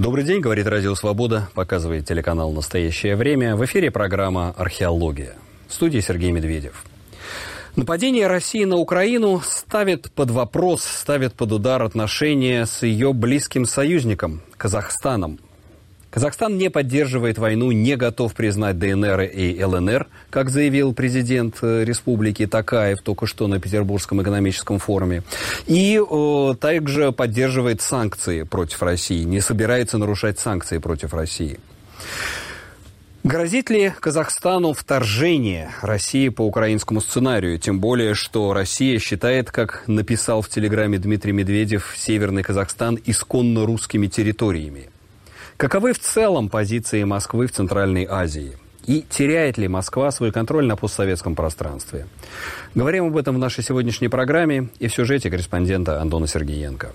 Добрый день, говорит Радио Свобода, показывает телеканал «Настоящее время». В эфире программа «Археология». В студии Сергей Медведев. Нападение России на Украину ставит под вопрос, ставит под удар отношения с ее близким союзником – Казахстаном. Казахстан не поддерживает войну, не готов признать ДНР и ЛНР, как заявил президент республики Токаев только что на Петербургском экономическом форуме. И также поддерживает санкции против России, не собирается нарушать санкции против России. Грозит ли Казахстану вторжение России по украинскому сценарию? Тем более, что Россия считает, как написал в Телеграме Дмитрий Медведев, Северный Казахстан исконно русскими территориями. Каковы в целом позиции Москвы в Центральной Азии? И теряет ли Москва свой контроль на постсоветском пространстве? Говорим об этом в нашей сегодняшней программе и в сюжете корреспондента Антона Сергеенко.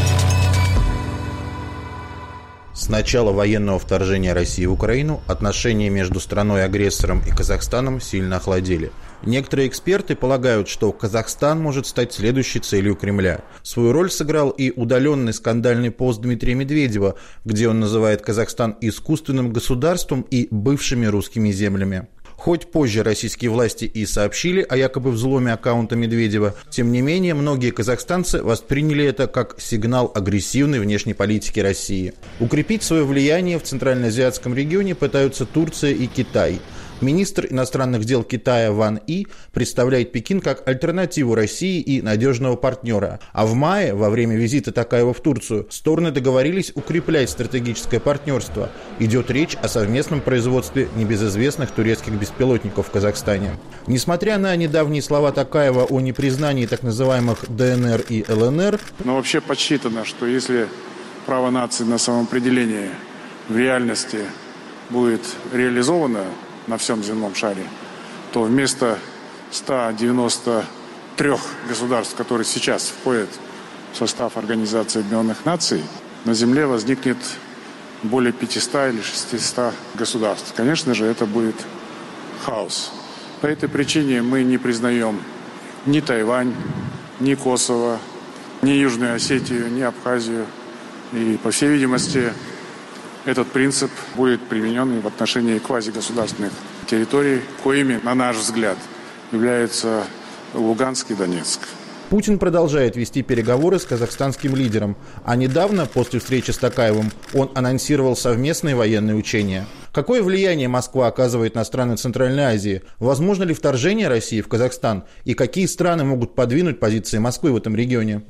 С начала военного вторжения России в Украину отношения между страной-агрессором и Казахстаном сильно охладели. Некоторые эксперты полагают, что Казахстан может стать следующей целью Кремля. Свою роль сыграл и удаленный скандальный пост Дмитрия Медведева, где он называет Казахстан искусственным государством и бывшими русскими землями. Хоть позже российские власти и сообщили о якобы взломе аккаунта Медведева, тем не менее многие казахстанцы восприняли это как сигнал агрессивной внешней политики России. Укрепить свое влияние в Центральноазиатском регионе пытаются Турция и Китай. Министр иностранных дел Китая Ван И представляет Пекин как альтернативу России и надежного партнера. А в мае, во время визита Токаева в Турцию, стороны договорились укреплять стратегическое партнерство. Идет речь о совместном производстве небезызвестных турецких беспилотников в Казахстане. Несмотря на недавние слова Токаева о непризнании так называемых ДНР и ЛНР... Но вообще подсчитано, что если право нации на самоопределение в реальности будет реализовано на всем земном шаре, то вместо 193 государств, которые сейчас входят в состав Организации Объединенных Наций, на Земле возникнет более 500 или 600 государств. Конечно же, это будет хаос. По этой причине мы не признаем ни Тайвань, ни Косово, ни Южную Осетию, ни Абхазию. И, по всей видимости, этот принцип будет применен и в отношении квазигосударственных территорий, коими, на наш взгляд, являются Луганск и Донецк. Путин продолжает вести переговоры с казахстанским лидером, а недавно, после встречи с Токаевым, он анонсировал совместные военные учения. Какое влияние Москва оказывает на страны Центральной Азии? Возможно ли вторжение России в Казахстан? И какие страны могут подвинуть позиции Москвы в этом регионе?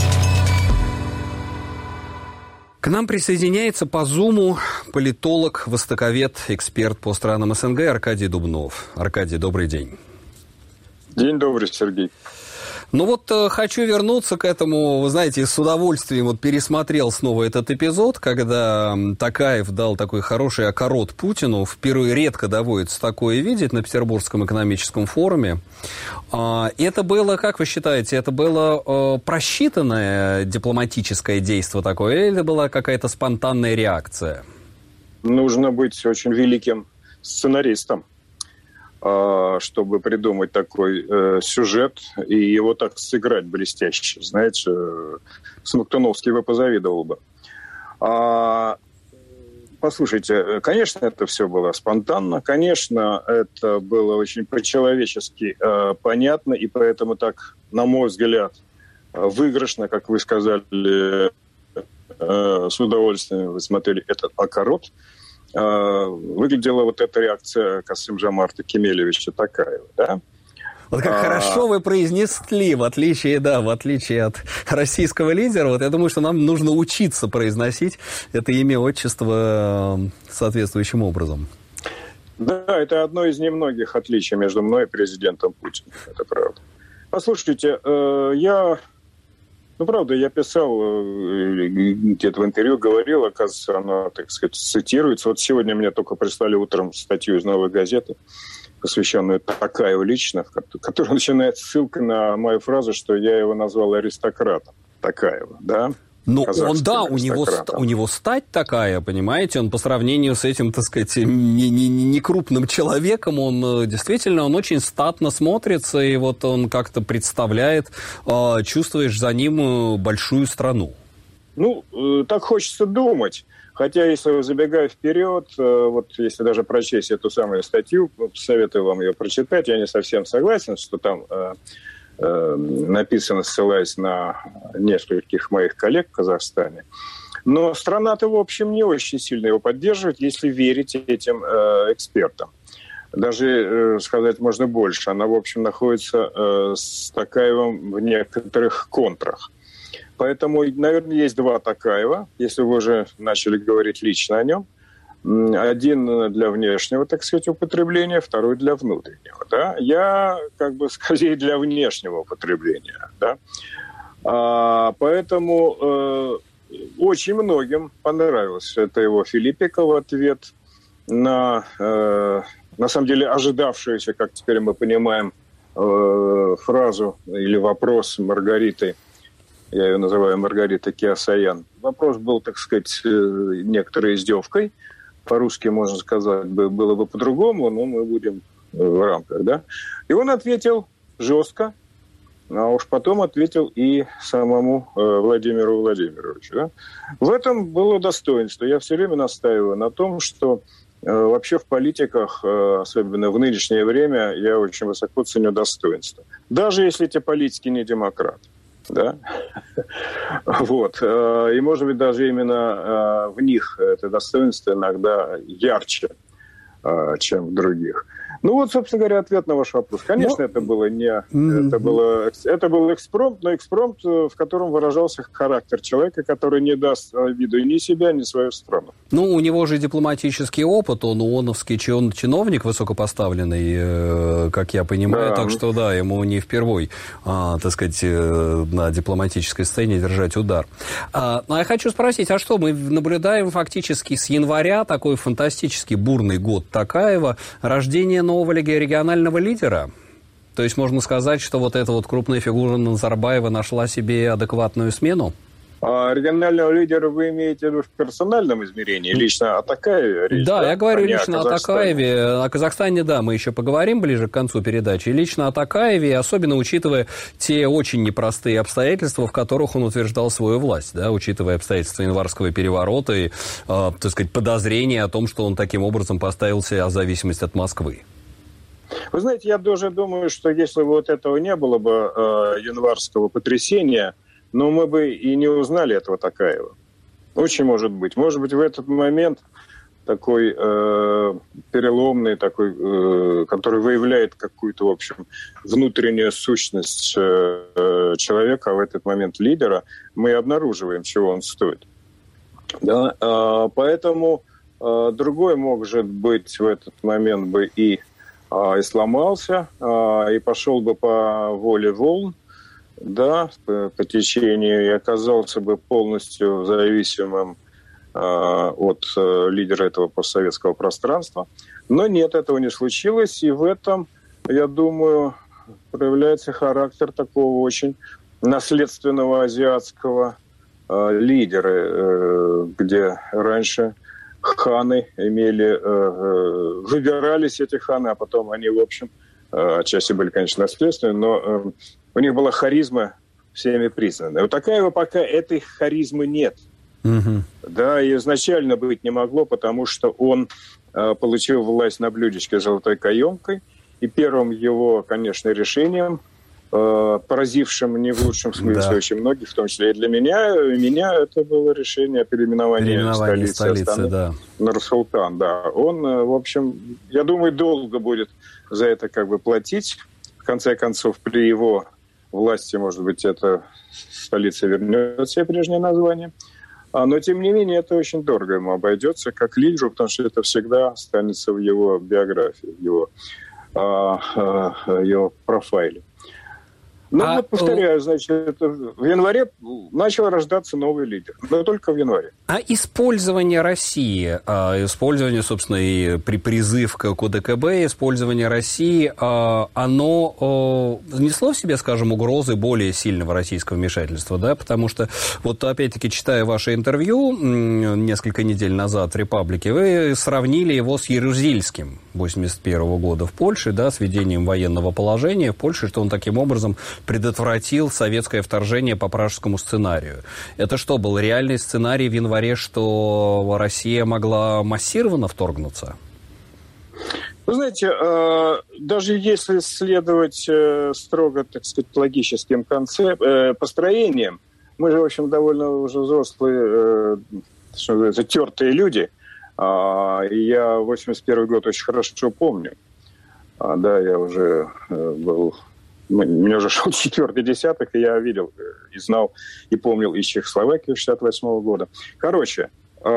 К нам присоединяется по Зуму политолог, востоковед, эксперт по странам СНГ Аркадий Дубнов. Аркадий, добрый день. День добрый, Сергей. Ну вот хочу вернуться к этому, вы знаете, с удовольствием вот пересмотрел снова этот эпизод, когда Токаев дал такой хороший окорот Путину. Впервые редко доводится такое видеть на Петербургском экономическом форуме. Это было, как вы считаете, это было просчитанное дипломатическое действие такое, или это была какая-то спонтанная реакция? Нужно быть очень великим сценаристом, чтобы придумать такой сюжет и его так сыграть блестяще. Знаете, Смоктуновский бы позавидовал бы. Послушайте, конечно, это все было спонтанно, конечно, это было очень по-человечески понятно, и поэтому так, на мой взгляд, выигрышно, как вы сказали, с удовольствием вы смотрели этот окорот, выглядела вот эта реакция Касым-Жомарта Кемелевича Токаева, да? Вот как хорошо вы произнесли, в отличие от российского лидера, вот я думаю, что нам нужно учиться произносить это имя, отчество соответствующим образом. Да, это одно из немногих отличий между мной и президентом Путиным, это правда. Послушайте, я писал, где-то в интервью говорил, оказывается, оно, так сказать, цитируется. Вот сегодня мне только прислали утром статью из «Новой газеты», посвященную Токаеву лично, в которой начинается ссылка на мою фразу, что я его назвал аристократом Токаева, да? Ну, у него стать такая, понимаете, он по сравнению с этим, так сказать, не крупным человеком, он действительно, он очень статно смотрится, и вот он как-то представляет, чувствуешь за ним большую страну. Ну, так хочется думать. Хотя, если забегая вперед, вот если даже прочесть эту самую статью, советую вам ее прочитать, я не совсем согласен, что там написано, ссылаясь на нескольких моих коллег в Казахстане. Но страна-то, в общем, не очень сильно его поддерживает, если верить этим экспертам. Даже сказать можно больше. Она, в общем, находится с Токаевым в некоторых контрах. Поэтому, наверное, есть два Токаева, если вы уже начали говорить лично о нем. Один для внешнего, так сказать, употребления, второй для внутреннего. Да? Я, скорее, для внешнего употребления. Да? Поэтому очень многим понравилось это его Филиппиков ответ на самом деле, ожидавшуюся, как теперь мы понимаем, фразу или вопрос Маргариты. Я ее называю Маргарита Киасаян. Вопрос был, так сказать, некоторой издевкой. По-русски, можно сказать, было бы по-другому, но мы будем в рамках, да? И он ответил жестко, а уж потом ответил и самому Владимиру Владимировичу. Да? В этом было достоинство. Я все время настаиваю на том, что вообще в политиках, особенно в нынешнее время, я очень высоко ценю достоинство. Даже если эти политики не демократы. Да? Вот. И, может быть, даже именно в них это достоинство иногда ярче, чем в других. Ну вот, собственно говоря, ответ на ваш вопрос. Конечно, это было не... Это был экспромт, но экспромт, в котором выражался характер человека, который не даст виду ни себя, ни свою страну. Ну, у него же дипломатический опыт, он ООНовский чиновник высокопоставленный, как я понимаю, да. Так что, да, ему не впервой, так сказать, на дипломатической сцене держать удар. А я хочу спросить, а что, мы наблюдаем фактически с января такой фантастически бурный год Токаева, рождение нового регионального лидера? То есть можно сказать, что вот эта вот крупная фигура Назарбаева нашла себе адекватную смену? А регионального лидера вы имеете в виду в персональном измерении? Лично о Токаеве речь? Да, я говорю лично о Токаеве. О Казахстане, да, мы еще поговорим ближе к концу передачи. Лично о Токаеве, особенно учитывая те очень непростые обстоятельства, в которых он утверждал свою власть, да, учитывая обстоятельства январского переворота и, так сказать, подозрения о том, что он таким образом поставил себя в зависимость от Москвы. Вы знаете, я даже думаю, что если бы вот этого не было бы январского потрясения, но мы бы и не узнали этого Токаева. Очень может быть. Может быть, в этот момент такой переломный, такой, который выявляет какую-то, в общем, внутреннюю сущность человека, а в этот момент лидера, мы обнаруживаем, чего он стоит. Да? Поэтому другой, может быть, в этот момент бы и сломался, и пошел бы по воле волн, да, по течению, и оказался бы полностью зависимым от лидера этого постсоветского пространства. Но нет, этого не случилось, и в этом, я думаю, проявляется характер такого очень наследственного азиатского лидера, где раньше ханы выбирались эти ханы, а потом они, в общем, отчасти были, конечно, наследственные, но у них была харизма всеми признанная. У Токаева пока этой харизмы нет. Угу. Да, и изначально быть не могло, потому что он получил власть на блюдечке с золотой каемкой, и первым его, конечно, решением, поразившим не в лучшем смысле очень многих, в том числе и для меня это было решение о переименовании столицы да. Нур-Султан. Да. Он, в общем, я думаю, долго будет за это платить. В конце концов, при его власти, может быть, эта столица вернет себе прежнее название. Но, тем не менее, это очень дорого ему обойдется, как лидеру, потому что это всегда останется в его биографии, в его профайле. Ну, повторяю, значит, в январе начал рождаться новый лидер, но только в январе. А использование России, использование, собственно, и призыв к ОДКБ, использование России, оно внесло в себе, скажем, угрозы более сильного российского вмешательства, да? Потому что, вот опять-таки, читая ваше интервью несколько недель назад в «Репаблике», вы сравнили его с Ярузельским 1981 года в Польше, да, с введением военного положения в Польше, что он таким образом предотвратил советское вторжение по пражскому сценарию. Это что, был реальный сценарий в январе, что Россия могла массированно вторгнуться? Вы знаете, даже если следовать строго, так сказать, логическим построениям, мы же, в общем, довольно уже взрослые, что называется, тертые люди. И я 81 год очень хорошо помню. Да, я уже был... Мне уже шел 4-й десяток, и я видел, и знал, и помнил и Чехословакию 68 года. Короче,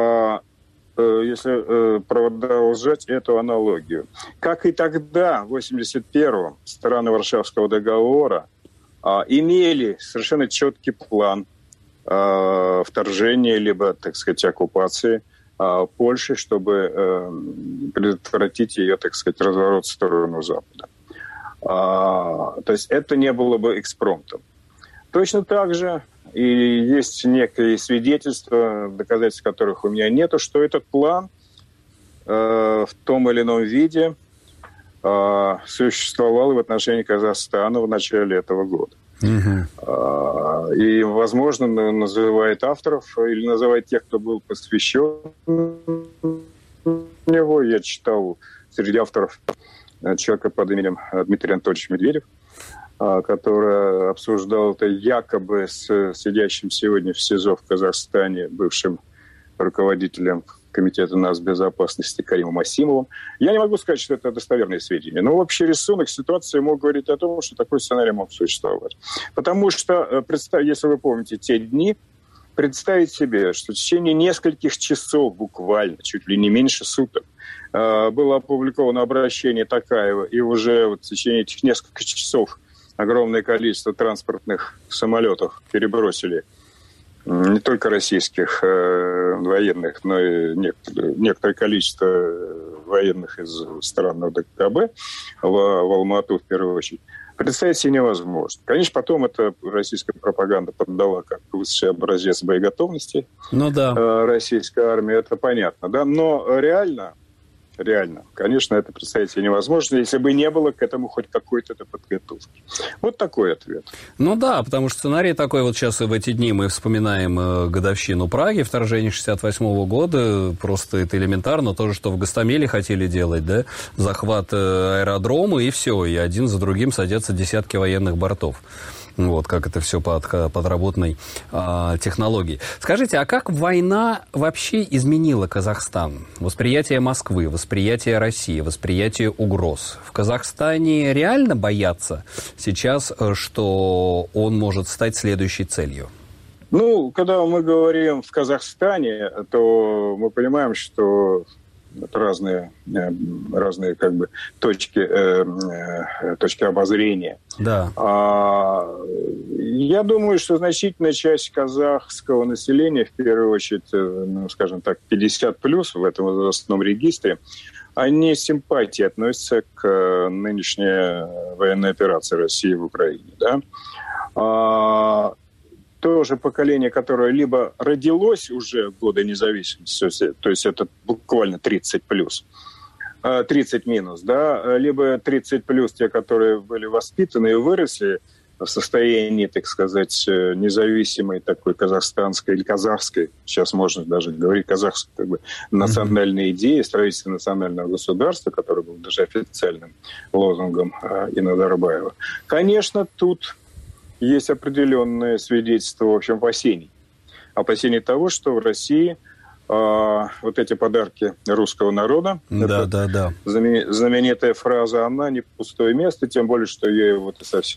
если продолжать эту аналогию. Как и тогда, в 81-м, страны Варшавского договора имели совершенно четкий план вторжения, либо, так сказать, оккупации Польши, чтобы предотвратить ее, так сказать, разворот в сторону Запада. То есть это не было бы экспромтом. Точно так же и есть некие свидетельства, доказательств которых у меня нету, что этот план в том или ином виде существовал и в отношении Казахстана в начале этого года. И, возможно, называет авторов или называет тех, кто был посвящен него. Я читал среди авторов человека под именем Дмитрий Анатольевич Медведев, который обсуждал это якобы с сидящим сегодня в СИЗО в Казахстане бывшим руководителем Комитета нацбезопасности Каримом Асимовым. Я не могу сказать, что это достоверные сведения, но общий рисунок ситуации мог говорить о том, что такой сценарий мог существовать. Потому что, если вы помните те дни, представить себе, что в течение нескольких часов, буквально, чуть ли не меньше суток, было опубликовано обращение Токаева, и уже в течение этих нескольких часов огромное количество транспортных самолетов перебросили не только российских военных, но и некоторое количество военных из стран ОДКБ в Алмату в первую очередь. Представить себе невозможно. Конечно, потом эта российская пропаганда поддала как высший образец боеготовности российской армии, это понятно, да, но реально, конечно, это представить себе невозможно, если бы не было к этому хоть какой-то подготовки. Вот такой ответ. Ну да, потому что сценарий такой, вот сейчас в эти дни мы вспоминаем годовщину Праги, вторжение 68 года, просто это элементарно, то же, что в Гостомеле хотели делать, да, захват аэродрома, и все, и один за другим садятся десятки военных бортов. Вот, как это все по подработанной технологии. Скажите, а как война вообще изменила Казахстан? Восприятие Москвы, восприятие России, восприятие угроз. В Казахстане реально боятся сейчас, что он может стать следующей целью? Ну, когда мы говорим в Казахстане, то мы понимаем, что это разные как бы точки обозрения. Да. Я думаю, что значительная часть казахского населения, в первую очередь, скажем так, 50+ в этом возрастном регистре, они с симпатией относятся к нынешней военной операции России в Украине. Да? То же поколение, которое либо родилось уже в годы независимости, то есть это буквально 30+, 30 минус, да, либо 30+, те, которые были воспитаны и выросли в состоянии, так сказать, независимой такой казахстанской или казахской, сейчас можно даже говорить казахской, как бы, национальной идеи, строительства национального государства, который был даже официальным лозунгом Назарбаева. Конечно, тут есть определенное свидетельство, в общем, опасений. Опасений того, что в России вот эти подарки русского народа, знаменитая фраза, она не пустое место, тем более, что я его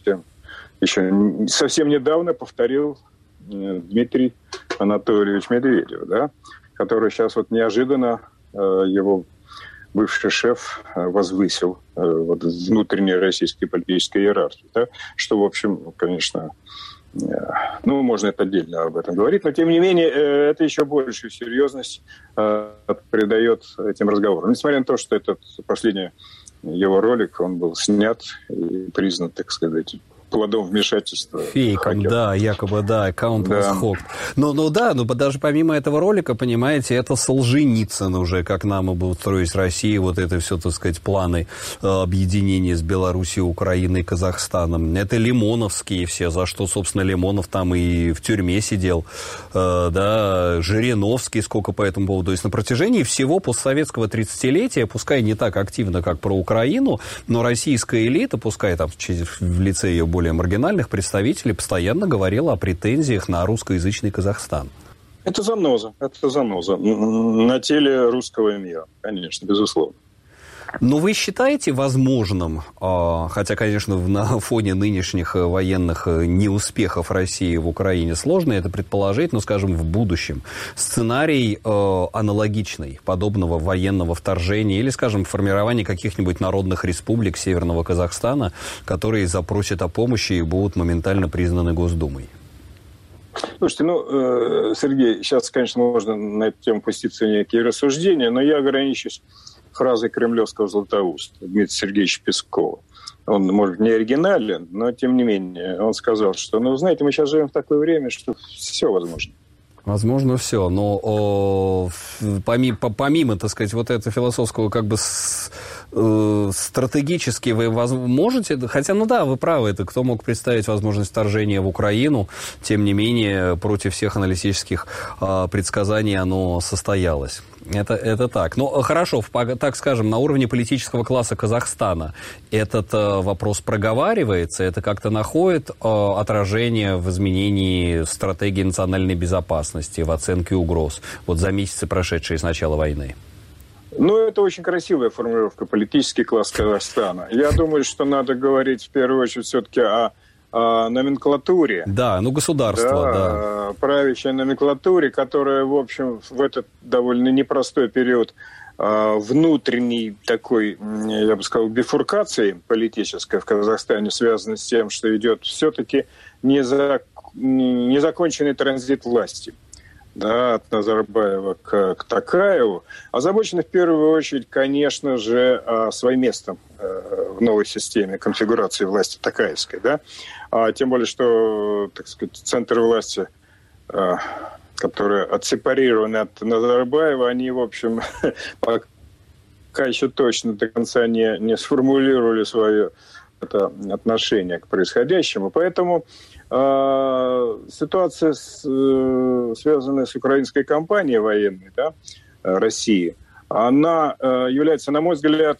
совсем недавно повторил Дмитрий Анатольевич Медведев, да, который сейчас вот неожиданно его бывший шеф возвысил внутренней российской политической иерархии, да, что, в общем, конечно, можно это отдельно об этом говорить, но, тем не менее, это еще большую серьезность придает этим разговорам. Несмотря на то, что этот последний его ролик, он был снят и признан, так сказать, плодом вмешательства. Фейком, да, якобы, да, аккаунт восход. Но даже помимо этого ролика, понимаете, это Солженицын уже, как нам будут строить Россия, вот это все, так сказать, планы объединения с Белоруссией, Украиной, Казахстаном. Это Лимоновские все, за что, собственно, Лимонов там и в тюрьме сидел, да, Жириновский сколько по этому поводу. То есть на протяжении всего постсоветского 30-летия, пускай не так активно, как про Украину, но российская элита, пускай там в лице ее более маргинальных представителей, постоянно говорила о претензиях на русскоязычный Казахстан. Это заноза на теле русского мира, конечно, безусловно. Но вы считаете возможным, хотя, конечно, на фоне нынешних военных неуспехов России в Украине сложно это предположить, но, скажем, в будущем, сценарий аналогичный, подобного военного вторжения или, скажем, формирования каких-нибудь народных республик Северного Казахстана, которые запросят о помощи и будут моментально признаны Госдумой? Слушайте, Сергей, сейчас, конечно, можно на эту тему пуститься в некие рассуждения, но я ограничусь фразой кремлевского златоуста Дмитрия Сергеевича Пескова. Он, может, не оригинален, но, тем не менее, он сказал, что, знаете, мы сейчас живем в такое время, что все возможно. Возможно, все, но помимо, так сказать, вот этого философского как бы стратегически вы можете, хотя, вы правы, это кто мог представить возможность вторжения в Украину, тем не менее, против всех аналитических предсказаний оно состоялось. Это так. Но хорошо, так скажем, на уровне политического класса Казахстана этот вопрос проговаривается, это как-то находит отражение в изменении стратегии национальной безопасности, в оценке угроз, вот за месяцы, прошедшие с начала войны? Это очень красивая формулировка, политический класс Казахстана. Я думаю, что надо говорить в первую очередь все-таки о номенклатуре. Да, государство, да. Правящей номенклатуре, которая, в общем, в этот довольно непростой период внутренней такой, я бы сказал, бифуркации политической в Казахстане, связанной с тем, что идет все-таки незаконченный транзит власти. Да, от Назарбаева к Токаеву, озабочены в первую очередь, конечно же, своим местом в новой системе конфигурации власти токаевской. Да? Тем более, что, так сказать, центр власти, которые отсепарированы от Назарбаева, они, в общем, пока еще точно до конца не сформулировали свое отношение к происходящему. Поэтому ситуация, связанная с украинской кампанией военной, да, России, она является, на мой взгляд,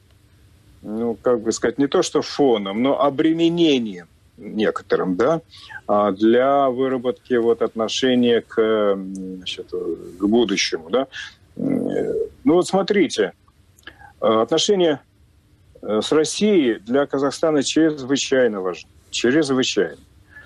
не то что фоном, но обременением некоторым, да, для выработки отношения к будущему, да. Смотрите, отношения с Россией для Казахстана чрезвычайно важны, чрезвычайно.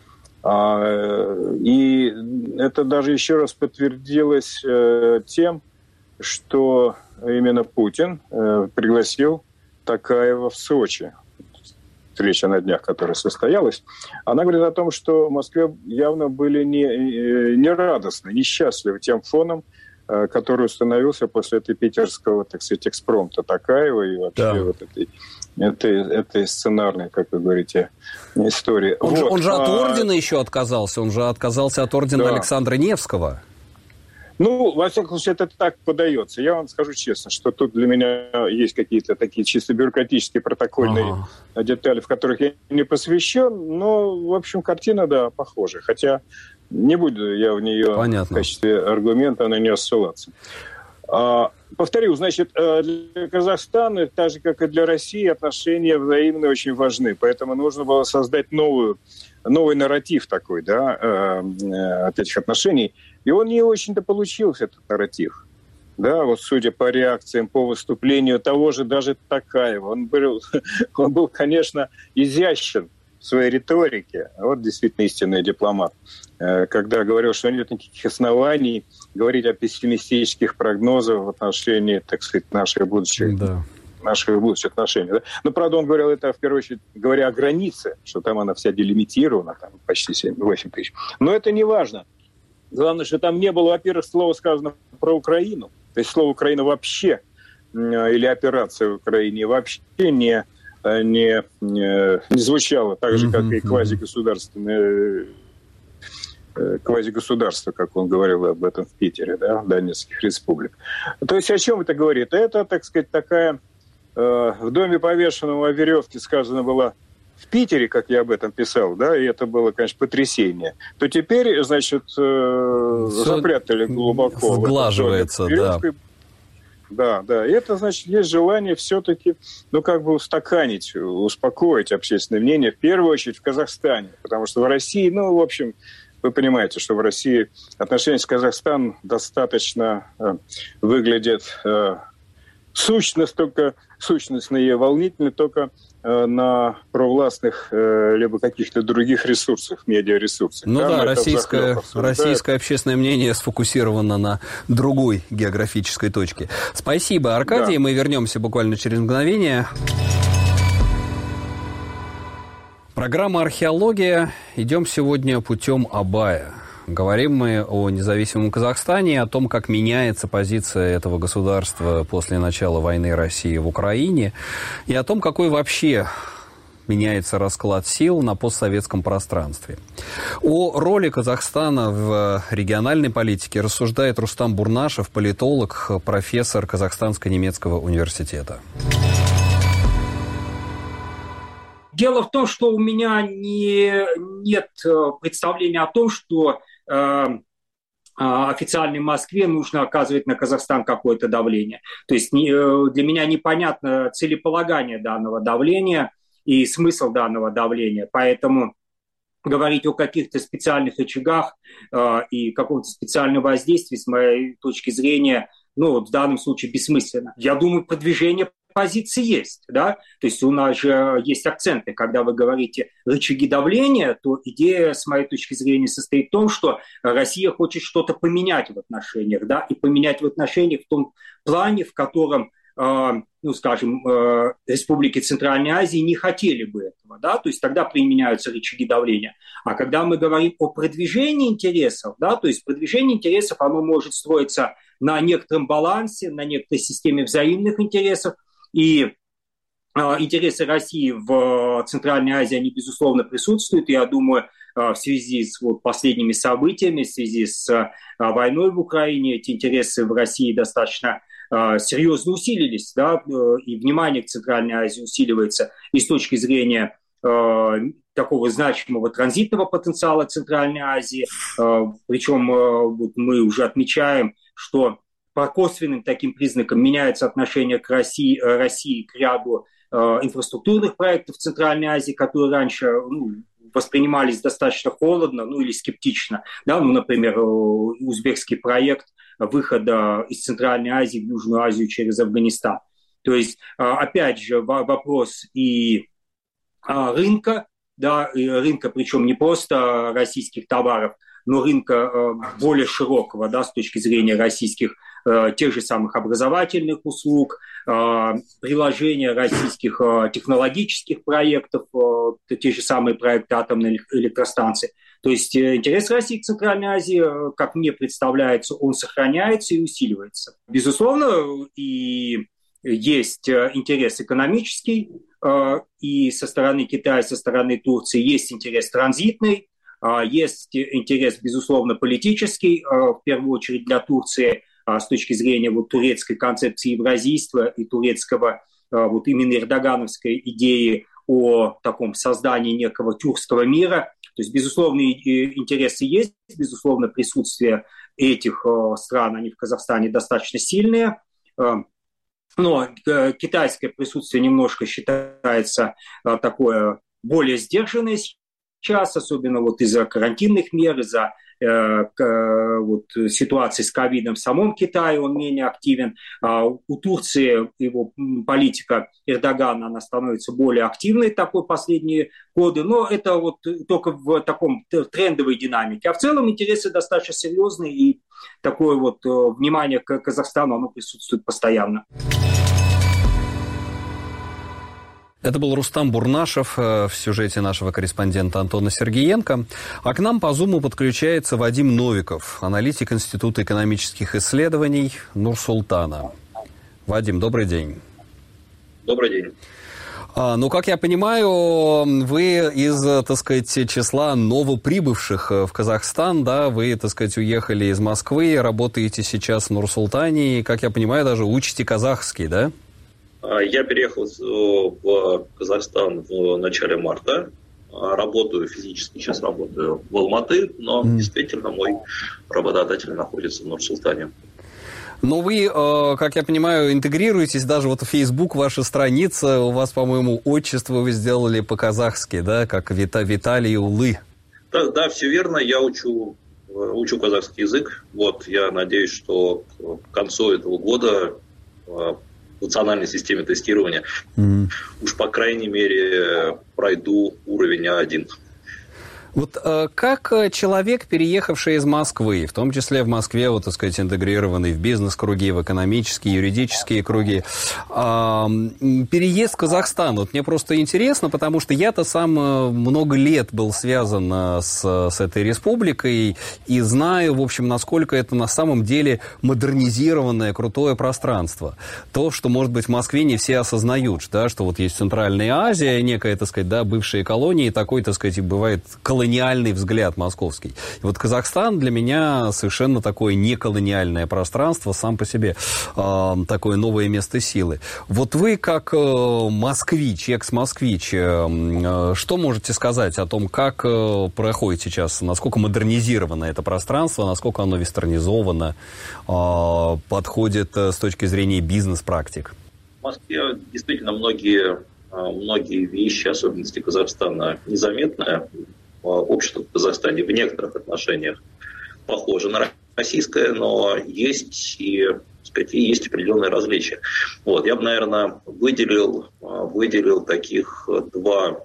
И это даже еще раз подтвердилось тем, что именно Путин пригласил Токаева в Сочи. Встреча на днях, которая состоялась. Она говорит о том, что в Москве явно были не радостны, несчастливы тем фоном, который установился после этой питерского, так сказать, экспромта Токаева и вообще этой сценарной, как вы говорите, истории. Он же от ордена еще отказался. Он же отказался от ордена Александра Невского. Во всяком случае, это так подается. Я вам скажу честно, что тут для меня есть какие-то такие чисто бюрократические, протокольные детали, в которых я не посвящен. Но, в общем, картина, да, похожа. Хотя не буду я в нее в качестве аргумента на нее ссылаться. Повторю, значит, для Казахстана, так же, как и для России, отношения взаимные очень важны. Поэтому нужно было создать новый нарратив такой, да, от этих отношений. И он не очень-то получился, этот нарратив. Да, судя по реакциям, по выступлению того же даже Токаева. Он был, конечно, изящен в своей риторике. Действительно истинный дипломат. Когда говорил, что нет никаких оснований говорить о пессимистических прогнозах в отношении, так сказать, наших будущих отношений. Да? Но, правда, он говорил это, в первую очередь, говоря о границе, что там она вся делимитирована, там почти 7-8 тысяч. Но это не важно. Главное, что там не было, во-первых, слова сказано про Украину. То есть слово «Украина» вообще, или операция в Украине вообще не не звучало так же, как и квазигосударство, как он говорил об этом в Питере, да, Донецких республик. То есть о чем это говорит? Это, так сказать, такая в доме повешенного о веревке сказано было в Питере, как я об этом писал, да, и это было, конечно, потрясение, то теперь, значит, запрятали глубоко. Сглаживается, да. Да. И это, значит, есть желание все-таки, устаканить, успокоить общественное мнение, в первую очередь в Казахстане, потому что в России, в общем, вы понимаете, что в России отношения с Казахстаном достаточно выглядят сущностные и волнительные только на провластных либо каких-то других ресурсах, медиаресурсах. Российское общественное мнение сфокусировано на другой географической точке. Спасибо, Аркадий. Да. Мы вернемся буквально через мгновение. Программа «Археология». Идем сегодня путем Абая. Говорим мы о независимом Казахстане, о том, как меняется позиция этого государства после начала войны России в Украине, и о том, какой вообще меняется расклад сил на постсоветском пространстве. О роли Казахстана в региональной политике рассуждает Рустам Бурнашев, политолог, профессор Казахстанско-немецкого университета. Дело в том, что у меня нет представления о том, что официальной Москве нужно оказывать на Казахстан какое-то давление. То есть для меня непонятно целеполагание данного давления и смысл данного давления. Поэтому говорить о каких-то специальных очагах и каком-то специальном воздействии, с моей точки зрения, в данном случае бессмысленно. Я думаю, продвижение позиции есть, да, то есть у нас же есть акценты, когда вы говорите рычаги давления, то идея, с моей точки зрения, состоит в том, что Россия хочет что-то поменять в отношениях, да, и поменять в отношениях в том плане, в котором, республики Центральной Азии не хотели бы этого, да, то есть тогда применяются рычаги давления. А когда мы говорим о продвижении интересов, да, то есть продвижение интересов, оно может строиться на некотором балансе, на некоторой системе взаимных интересов, и интересы России в Центральной Азии, они, безусловно, присутствуют. Я думаю, в связи с последними событиями, в связи с войной в Украине, эти интересы в России достаточно серьезно усилились, да, и внимание к Центральной Азии усиливается и с точки зрения такого значимого транзитного потенциала Центральной Азии. Причем мы уже отмечаем, что по косвенным таким признакам меняется отношение к России к ряду инфраструктурных проектов в Центральной Азии, которые раньше воспринимались достаточно холодно, или скептично. Да? Например, узбекский проект выхода из Центральной Азии в Южную Азию через Афганистан. То есть, опять же, вопрос и рынка, да, и рынка, причем не просто российских товаров, но рынка более широкого, да, с точки зрения российских тех же самых образовательных услуг, приложения российских технологических проектов, те же самые проекты атомной электростанции. То есть интерес России к Центральной Азии, как мне представляется, он сохраняется и усиливается. Безусловно, и есть интерес экономический, и со стороны Китая, со стороны Турции есть интерес транзитный, есть интерес, безусловно, политический, в первую очередь для Турции, с точки зрения турецкой концепции евразийства и турецкого именно эрдогановской идеи о таком создании некого тюркского мира. То есть, безусловно, интересы есть, безусловно, присутствие этих стран, они в Казахстане достаточно сильные. Но китайское присутствие немножко считается такое более сдержанное сейчас, особенно из-за карантинных мер, из-за ситуации с ковидом в самом Китае он менее активен. У Турции его политика Эрдогана, она становится более активной такой последние годы, но это только в таком трендовой динамике. А в целом интересы достаточно серьезные, и такое внимание к Казахстану, оно присутствует постоянно. Это был Рустам Бурнашев в сюжете нашего корреспондента Антона Сергеенко. А к нам по Зуму подключается Вадим Новиков, аналитик Института экономических исследований Нур-Султана. Вадим, добрый день. Добрый день. Ну, как я понимаю, вы из, так сказать, числа новоприбывших в Казахстан, да, вы, так сказать, уехали из Москвы, работаете сейчас в Нур-Султане, и, как я понимаю, даже учите казахский, да? Я переехал в Казахстан в начале марта. Работаю физически, сейчас работаю в Алматы, но действительно мой работодатель находится в Нур-Султане. Но вы, как я понимаю, интегрируетесь даже вот в Facebook, ваша страница, у вас, по-моему, отчество вы сделали по-казахски, да, как Виталий Улы. Да, все верно, я учу казахский язык. Вот, я надеюсь, что к концу этого года в национальной системе тестирования уж, по крайней мере, пройду уровень А1. Вот как человек, переехавший из Москвы, в том числе в Москве, вот, так сказать, интегрированный в бизнес-круги, в экономические, юридические круги, переезд в Казахстан, вот мне просто интересно, потому что я-то сам много лет был связан с этой республикой и знаю, в общем, насколько это на самом деле модернизированное, крутое пространство. То, что, может быть, в Москве не все осознают, да, что вот есть Центральная Азия, некая, так сказать, да, бывшие колонии, такой, так сказать, бывает колониальный взгляд московский. И вот Казахстан для меня совершенно такое неколониальное пространство, сам по себе такое новое место силы. Вот вы как москвич, экс-москвич, что можете сказать о том, как проходит сейчас, насколько модернизировано это пространство, насколько оно вестернизовано, подходит с точки зрения бизнес-практик? В Москве действительно многие вещи, особенности Казахстана, незаметны. Общество в Казахстане в некоторых отношениях похоже на российское, но есть и, так сказать, есть определенные различия. Вот, я бы, наверное, выделил таких два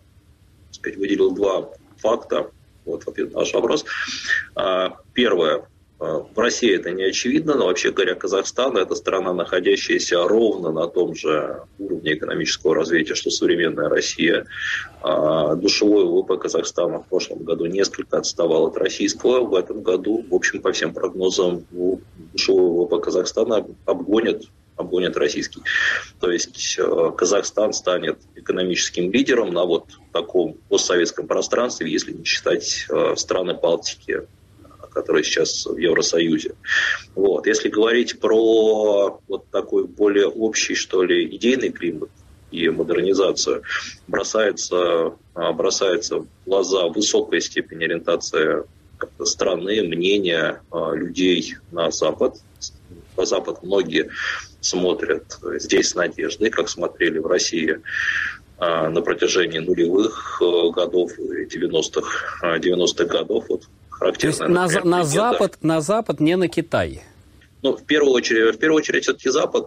факта. Вот ответ на ваш вопрос. Первое. В России это не очевидно, но вообще говоря, Казахстан – это страна, находящаяся ровно на том же уровне экономического развития, что современная Россия. Душевой ВВП Казахстана в прошлом году несколько отставал от российского. В этом году, в общем, по всем прогнозам, душевой ВВП Казахстана обгонит российский. То есть Казахстан станет экономическим лидером на вот таком постсоветском пространстве, если не считать страны Балтики, которые сейчас в Евросоюзе. Вот. Если говорить про вот такой более общий, что ли, идейный климат и модернизацию, бросается в глаза высокая степень ориентации страны, мнения людей на Запад. На Запад многие смотрят здесь с надеждой, как смотрели в России на протяжении нулевых годов, 90-х годов. Вот. То есть на Запад, не на Китай? Ну, в первую очередь все-таки Запад.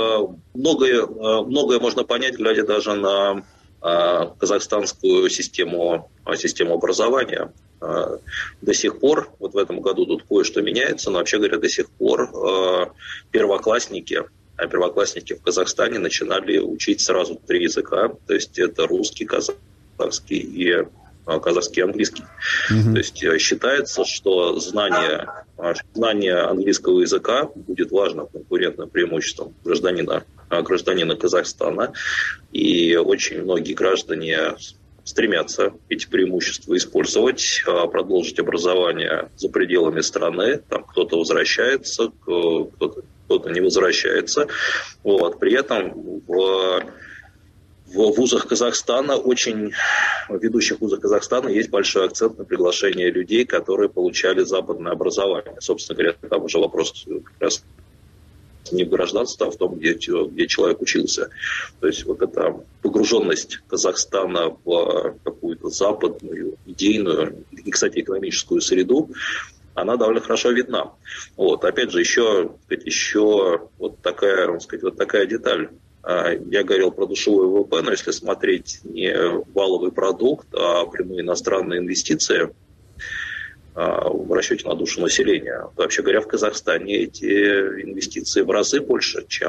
Многое можно понять, глядя даже на казахстанскую систему образования. До сих пор, вот в этом году тут кое-что меняется, но вообще говоря, до сих пор первоклассники в Казахстане начинали учить сразу 3 языка. То есть это русский, казахский и казахский и английский. То есть считается, что знание английского языка будет важным конкурентным преимуществом гражданина Казахстана. И очень многие граждане стремятся эти преимущества использовать, продолжить образование за пределами страны. Там кто-то возвращается, кто-то не возвращается. Вот. При этом в вузах Казахстана, в ведущих вузах Казахстана есть большой акцент на приглашение людей, которые получали западное образование. Собственно говоря, там уже вопрос как раз не в гражданстве, а в том, где человек учился. То есть вот эта погруженность Казахстана в какую-то западную, идейную и, кстати, экономическую среду, она довольно хорошо видна. Вот. Опять же, еще вот такая деталь. Я говорил про душевой ВВП, но если смотреть не валовый продукт, а прямые иностранные инвестиции в расчете на душу населения, то, вообще говоря, в Казахстане эти инвестиции в разы больше, чем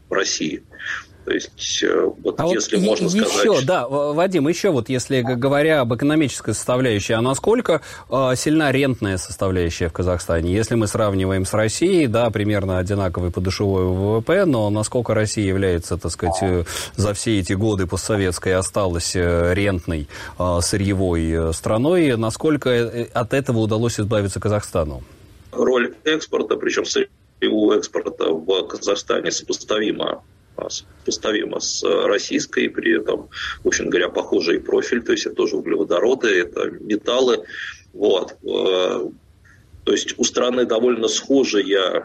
России. То есть, вот а если вот можно еще, сказать... Да, Вадим, еще вот если говоря об экономической составляющей, а насколько сильна рентная составляющая в Казахстане? Если мы сравниваем с Россией, да, примерно одинаковый подушевой ВВП, но насколько Россия является, так сказать, за все эти годы постсоветской осталась рентной, сырьевой страной, насколько от этого удалось избавиться Казахстану? Роль экспорта, причем сырьевого экспорта в Казахстане сопоставима с российской, при этом, в общем говоря, похожий профиль, то есть это тоже углеводороды, это металлы. Вот. То есть у страны довольно схожее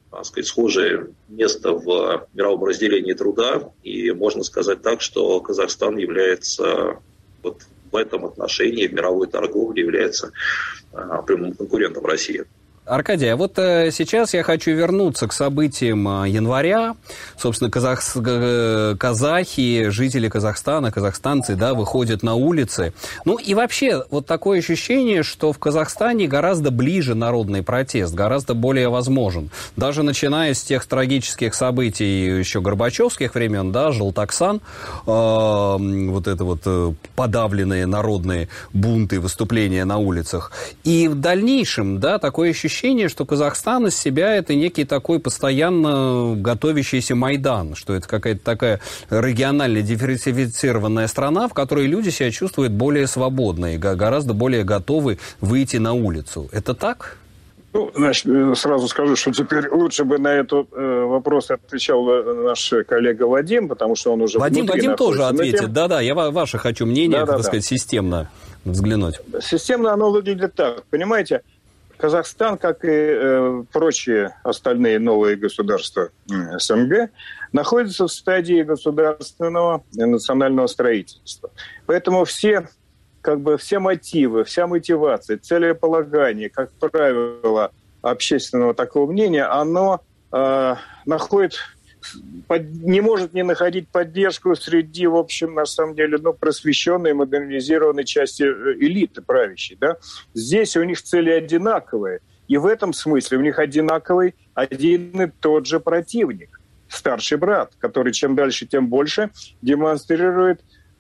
место в мировом разделении труда, и можно сказать так, что Казахстан является вот в этом отношении, в мировой торговле, является прямым конкурентом России. Аркадий, а вот сейчас я хочу вернуться к событиям января. Собственно, казахи, жители Казахстана, казахстанцы, да, выходят на улицы. Ну и вообще, вот такое ощущение, что в Казахстане гораздо ближе народный протест, гораздо более возможен. Даже начиная с тех трагических событий еще горбачевских времен, да, Желтоксан, вот это вот подавленные народные бунты, выступления на улицах. И в дальнейшем, да, такое ощущение, что Казахстан из себя это некий такой постоянно готовящийся Майдан, что это какая-то такая регионально диверсифицированная страна, в которой люди себя чувствуют более свободно и гораздо более готовы выйти на улицу. Это так? Ну, значит, сразу скажу, что теперь лучше бы на этот вопрос отвечал наш коллега Вадим, потому что он уже Вадим тоже ответит. Да-да, я ваше хочу мнение, так сказать, системно взглянуть. Системно оно выглядит так. Понимаете, Казахстан, как и прочие остальные новые государства СНГ, находится в стадии государственного и национального строительства. Поэтому все мотивы, вся мотивация, целеполагание, как правило, общественного такого мнения, оно не может не находить поддержку среди, в общем, на самом деле, просвещенной, модернизированной части элиты правящей. Да? Здесь у них цели одинаковые. И в этом смысле у них одинаковый один и тот же противник. Старший брат, который чем дальше, тем больше демонстрирует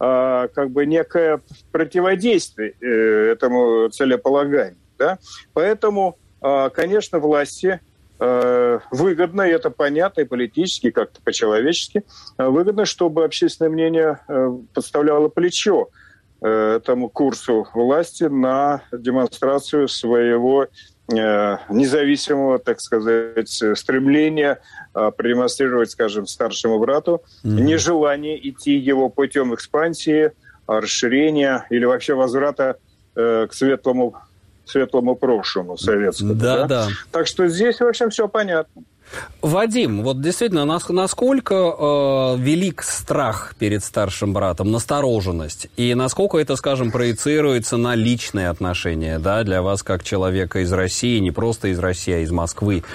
некое противодействие этому целеполаганию. Да? Поэтому, конечно, власти выгодно, и это понятно, и политически, и как-то по-человечески, выгодно, чтобы общественное мнение подставляло плечо этому курсу власти на демонстрацию своего независимого, так сказать, стремления продемонстрировать, скажем, старшему брату нежелание идти его путем экспансии, расширения или вообще возврата к светлому прошлому советскому. Да? Так что здесь, в общем, все понятно. Вадим, вот действительно, насколько велик страх перед старшим братом, настороженность, и насколько это, скажем, проецируется на личные отношения, да, для вас как человека из России, не просто из России, а из Москвы?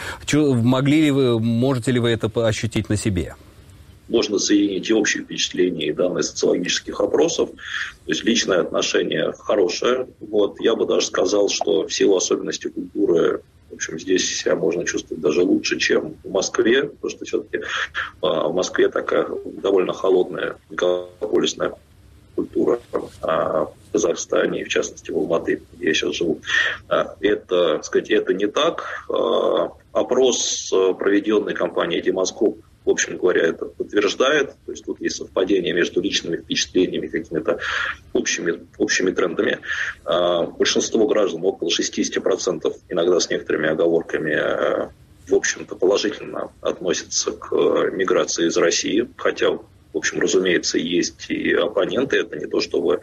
Можете ли вы это ощутить на себе? Можно соединить и общие впечатления, и данные социологических опросов. То есть личное отношение хорошее. Вот. Я бы даже сказал, что в силу особенностей культуры, в общем, здесь себя можно чувствовать даже лучше, чем в Москве, потому что все-таки в Москве такая довольно холодная мегаполисная культура, а в Казахстане, в частности в Алматы, где я сейчас живу, это не так. Опрос, проведенный компанией «Демоскоп», в общем говоря, это подтверждает. То есть тут есть совпадение между личными впечатлениями, какими-то общими трендами. Большинство граждан, около 60%, иногда с некоторыми оговорками, в общем-то, положительно относятся к миграции из России. Хотя, в общем, разумеется, есть и оппоненты. Это не то, чтобы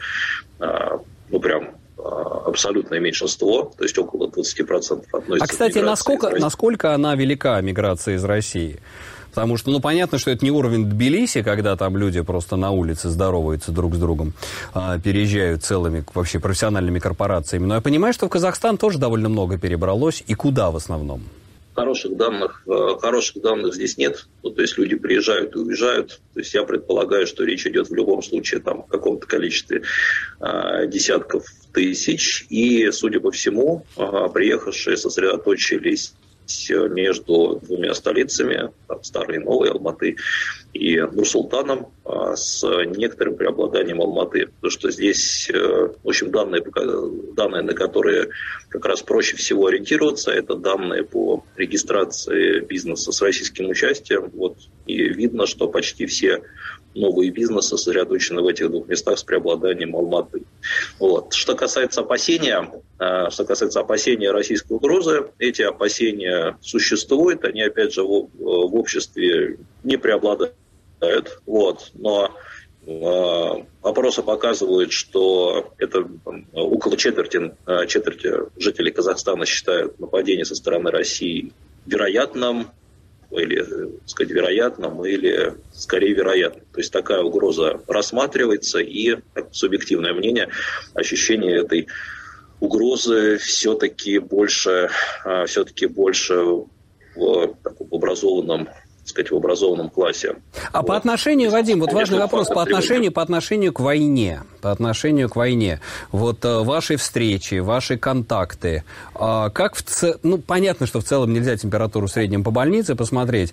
прям абсолютное меньшинство, то есть около 20% относятся. А, кстати, насколько она велика, миграция из России? Потому что, понятно, что это не уровень Тбилиси, когда там люди просто на улице здороваются друг с другом, переезжают целыми вообще профессиональными корпорациями. Но я понимаю, что в Казахстан тоже довольно много перебралось. И куда в основном? Хороших данных здесь нет. То есть люди приезжают и уезжают. То есть я предполагаю, что речь идет в любом случае о каком-то количестве десятков тысяч. И, судя по всему, приехавшие сосредоточились между двумя столицами, старой и новой, Алматы и Нур-Султаном с некоторым преобладанием Алматы. Потому что здесь, в общем, данные, на которые как раз проще всего ориентироваться, это данные по регистрации бизнеса с российским участием. Вот, и видно, что почти все новые бизнесы сосредоточены в этих двух местах с преобладанием Алматы. Вот. Что касается опасения российской угрозы, эти опасения существуют, они, опять же, в обществе не преобладают. Вот. Но опросы показывают, что это около четверти жителей Казахстана считают нападение со стороны России вероятным, или скорее вероятным. То есть такая угроза рассматривается, и, субъективное мнение, ощущение этой угрозы все-таки больше в образованном классе. А вот. По отношению, Вадим, вот важный вопрос, по отношению к войне. Вот ваши встречи, ваши контакты. Как понятно, что в целом нельзя температуру в среднем по больнице посмотреть,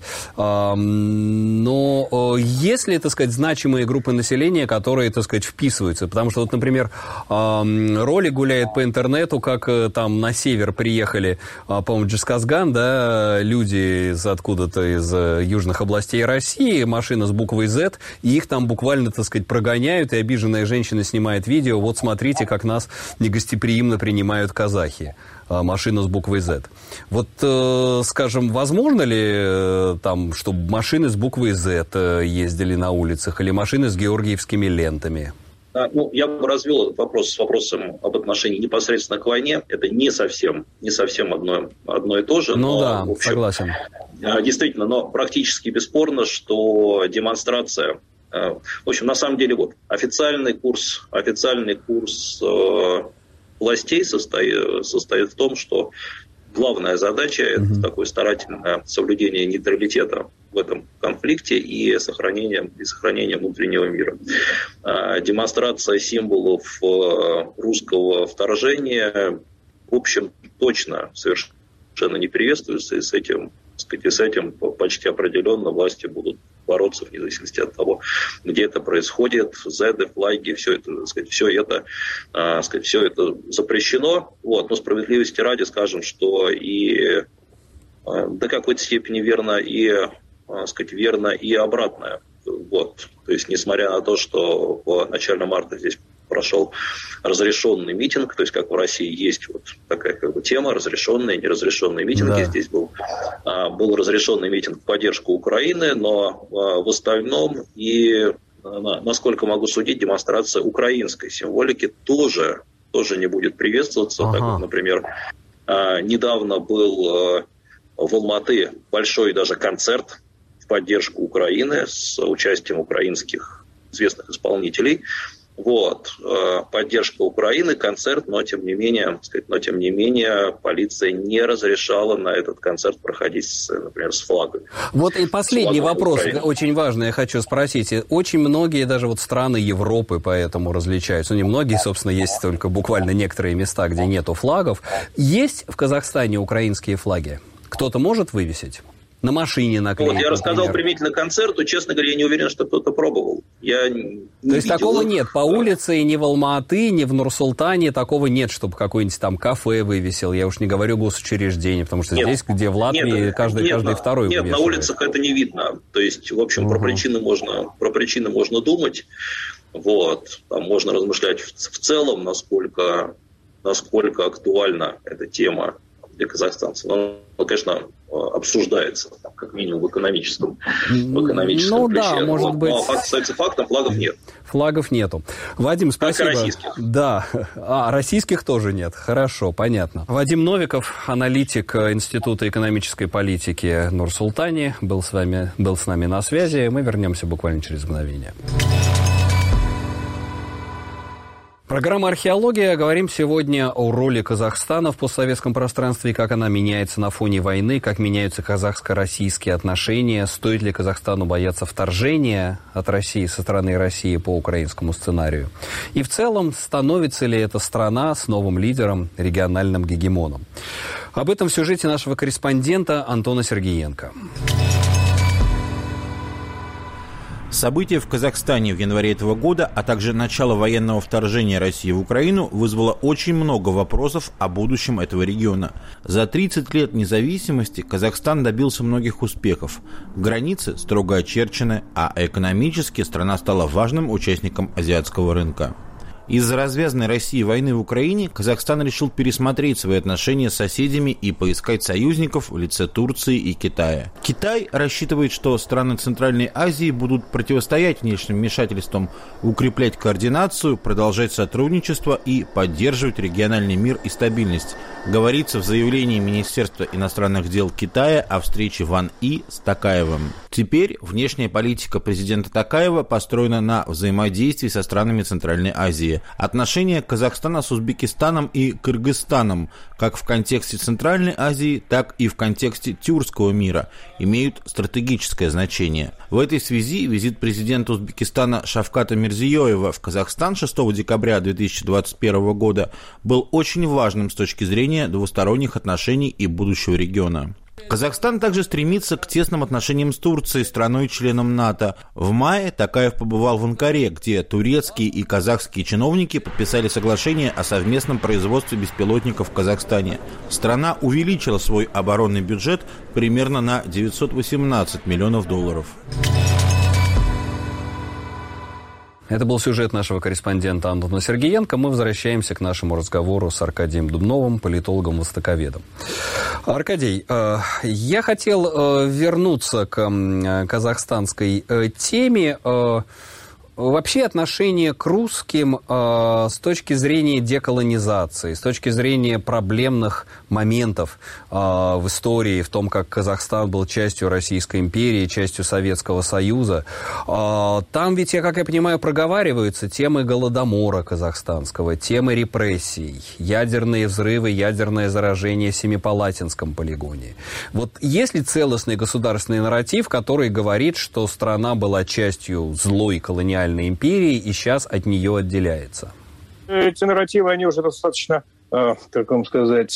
но есть ли, так сказать, значимые группы населения, которые, так сказать, вписываются? Потому что, вот, например, ролик гуляет по интернету, как там на север приехали, по-моему, Джесказган, да, люди откуда-то из южных областей России, машина с буквой Z, и их там буквально, так сказать, прогоняют, и обиженная женщина снимает видео, вот смотрите, как нас негостеприимно принимают казахи. Машина с буквой Z. Вот, скажем, возможно ли там, чтобы машины с буквой Z ездили на улицах, или машины с георгиевскими лентами? Я бы развел этот вопрос с вопросом об отношении непосредственно к войне. Это не совсем одно и то же. Ну да, в общем, согласен. Действительно, но практически бесспорно, что демонстрация... В общем, на самом деле, вот, официальный курс властей состоит в том, что главная задача – это такое старательное соблюдение нейтралитета в этом конфликте и сохранение внутреннего мира. Демонстрация символов русского вторжения, в общем, точно совершенно не приветствуется, и с этим почти определенно власти будут бороться вне зависимости от того, где это происходит, зеды, флаги, все это запрещено. Вот. Но справедливости ради скажем, что и до какой-то степени верно и обратное. Вот. То есть, несмотря на то, что в начале марта здесь прошел разрешенный митинг, то есть, как в России есть вот такая тема, разрешенные, неразрешенные митинги. Да. Здесь был разрешенный митинг в поддержку Украины, но в остальном, и, насколько могу судить, демонстрация украинской символики тоже не будет приветствоваться. Так как, например, недавно был в Алматы большой даже концерт в поддержку Украины с участием украинских известных исполнителей. Вот. Поддержка Украины, концерт, но тем не менее, полиция не разрешала на этот концерт проходить, например, с флагами. Вот и последний вопрос, Украины. Очень важный, я хочу спросить. Очень многие даже вот страны Европы поэтому различаются. Не многие, собственно, есть только буквально некоторые места, где нету флагов. Есть в Казахстане украинские флаги? Кто-то может вывесить? На машине наклеить. Вот я рассказал примитивно концерту, честно говоря, я не уверен, что кто-то пробовал. То есть такого нет по улице, ни в Алма-Аты, ни в Нур-Султане, такого нет, чтобы какое-нибудь там кафе вывесил. Я уж не говорю госучреждение, потому что здесь, где в Латвии, каждый второй Нет, вывешивает. На улицах это не видно. То есть, в общем, про причины можно думать. Вот. Там можно размышлять в целом, насколько актуальна эта тема для казахстанцев. Но, конечно, обсуждается, как минимум в экономическом ключе. Да, может быть. Но факт остается фактом, флагов нет. Флагов нету. Вадим, спасибо. Только российских. Да. Российских тоже нет. Хорошо, понятно. Вадим Новиков, аналитик Института экономической политики Нур-Султане, был с нами на связи. Мы вернемся буквально через мгновение. Программа «Археология». Говорим сегодня о роли Казахстана в постсоветском пространстве и как она меняется на фоне войны, как меняются казахско-российские отношения, стоит ли Казахстану бояться вторжения от России со стороны России по украинскому сценарию. И в целом, становится ли эта страна с новым лидером, региональным гегемоном. Об этом в сюжете нашего корреспондента Антона Сергеенко. События в Казахстане в январе этого года, а также начало военного вторжения России в Украину вызвало очень много вопросов о будущем этого региона. За 30 лет независимости Казахстан добился многих успехов. Границы строго очерчены, а экономически страна стала важным участником азиатского рынка. Из-за развязанной Россией войны в Украине Казахстан решил пересмотреть свои отношения с соседями и поискать союзников в лице Турции и Китая. Китай рассчитывает, что страны Центральной Азии будут противостоять внешним вмешательствам, укреплять координацию, продолжать сотрудничество и поддерживать региональный мир и стабильность, говорится в заявлении Министерства иностранных дел Китая о встрече Ван И с Токаевым. Теперь внешняя политика президента Токаева построена на взаимодействии со странами Центральной Азии. Отношения Казахстана с Узбекистаном и Кыргызстаном, как в контексте Центральной Азии, так и в контексте тюркского мира, имеют стратегическое значение. В этой связи визит президента Узбекистана Шавката Мирзиёева в Казахстан 6 декабря 2021 года был очень важным с точки зрения двусторонних отношений и будущего региона. Казахстан также стремится к тесным отношениям с Турцией, страной-членом НАТО. В мае Токаев побывал в Анкаре, где турецкие и казахские чиновники подписали соглашение о совместном производстве беспилотников в Казахстане. Страна увеличила свой оборонный бюджет примерно на $918 миллионов. Это был сюжет нашего корреспондента Антона Сергеенко. Мы возвращаемся к нашему разговору с Аркадием Дубновым, политологом-востоковедом. Аркадий, я хотел вернуться к казахстанской теме. Вообще отношение к русским с точки зрения деколонизации, с точки зрения проблемных моментов в истории, в том, как Казахстан был частью Российской империи, частью Советского Союза. Там ведь, как я понимаю, проговариваются темы Голодомора казахстанского, темы репрессий, ядерные взрывы, ядерное заражение в Семипалатинском полигоне. Вот есть ли целостный государственный нарратив, который говорит, что страна была частью злой колониальной империи и сейчас от нее отделяется? Эти нарративы, они уже достаточно, как вам сказать,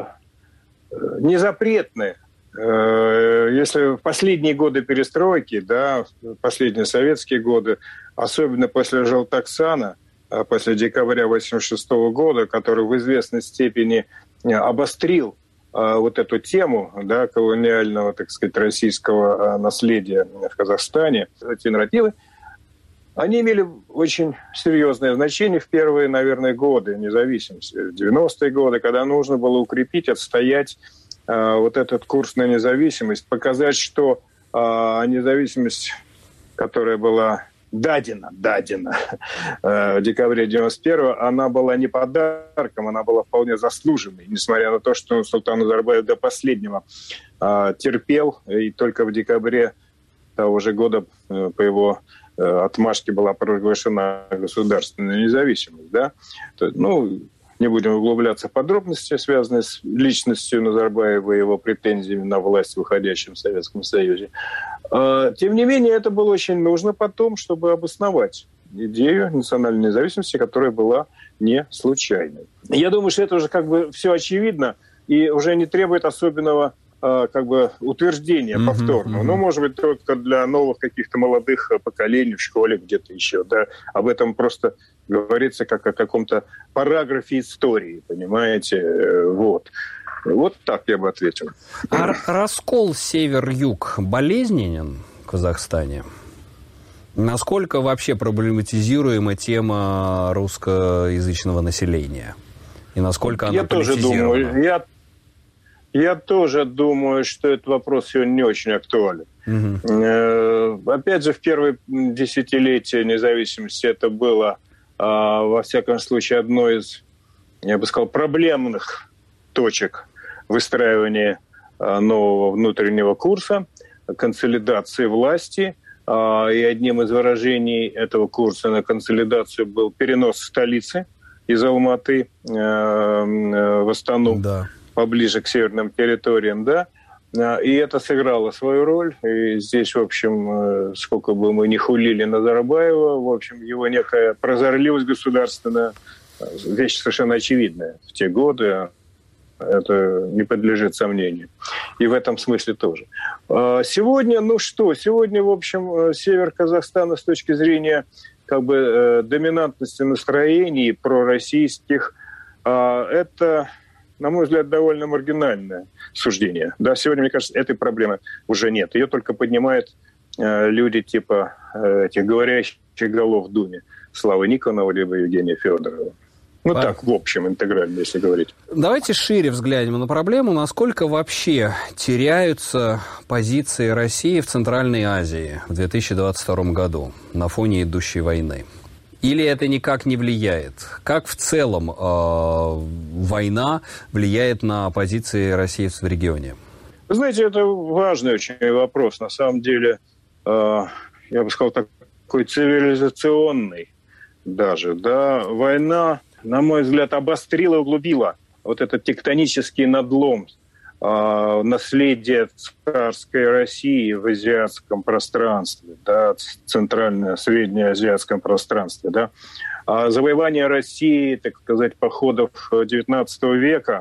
незапретны. Если в последние годы перестройки, да, последние советские годы, особенно после Желтоксана, после декабря 1986 года, который в известной степени обострил вот эту тему, да, колониального, так сказать, российского наследия в Казахстане, эти нарративы, они имели очень серьезное значение в первые, наверное, годы независимости, в 90-е годы, когда нужно было укрепить, отстоять вот этот курс на независимость, показать, что независимость, которая была дадена в декабре 91-го, она была не подарком, она была вполне заслуженной, несмотря на то, что Султан Назарбаев до последнего терпел, и только в декабре того же года по его отмашке была провозглашена государственная независимость. Да? Ну, не будем углубляться в подробности, связанные с личностью Назарбаева и его претензиями на власть в выходящем Советском Союзе. Тем не менее, это было очень нужно потом, чтобы обосновать идею национальной независимости, которая была не случайной. Я думаю, что это уже как бы все очевидно и уже не требует особенного как бы утверждения повторного. Ну, может быть, только для новых каких-то молодых поколений в школе где-то еще. Да? Об этом просто говорится как о каком-то параграфе истории, понимаете? Вот. Вот так я бы ответил. А раскол север-юг болезненен в Казахстане? Насколько вообще проблематизируема тема русскоязычного населения? И насколько она политизирована? Я тоже думаю, что этот вопрос сегодня не очень актуален. Опять же, в первые десятилетия независимости это было, во всяком случае, одной из, я бы сказал, проблемных точек выстраивания нового внутреннего курса, консолидации власти. И одним из выражений этого курса на консолидацию был перенос столицы из Алматы в Астану. Да. Поближе к северным территориям, да, и это сыграло свою роль, и здесь, в общем, сколько бы мы ни хулили Назарбаева, в общем, его некая прозорливость государственная, вещь совершенно очевидная в те годы, Это не подлежит сомнению. И в этом смысле тоже. Сегодня, сегодня, в общем, север Казахстана с точки зрения доминантности настроений пророссийских, это, на мой взгляд, довольно маргинальное суждение. Да, сегодня, мне кажется, этой проблемы уже нет. Ее только поднимают люди типа этих говорящих голов в Думе. Славы Никонова либо Евгения Федорова. Так, в общем, интегрально, если говорить. Давайте шире взглянем на проблему. Насколько вообще теряются позиции России в Центральной Азии в 2022 году на фоне идущей войны? Или это никак не влияет? Как в целом война влияет на позиции России в регионе? Вы знаете, это важный очень вопрос. На самом деле, я бы сказал, такой цивилизационный даже. Да? Война, на мой взгляд, обострила и углубила вот этот тектонический надлом наследия царской России в азиатском пространстве, да, центрально-среднеазиатском пространстве. Да. Завоевание России, так сказать, походов XIX века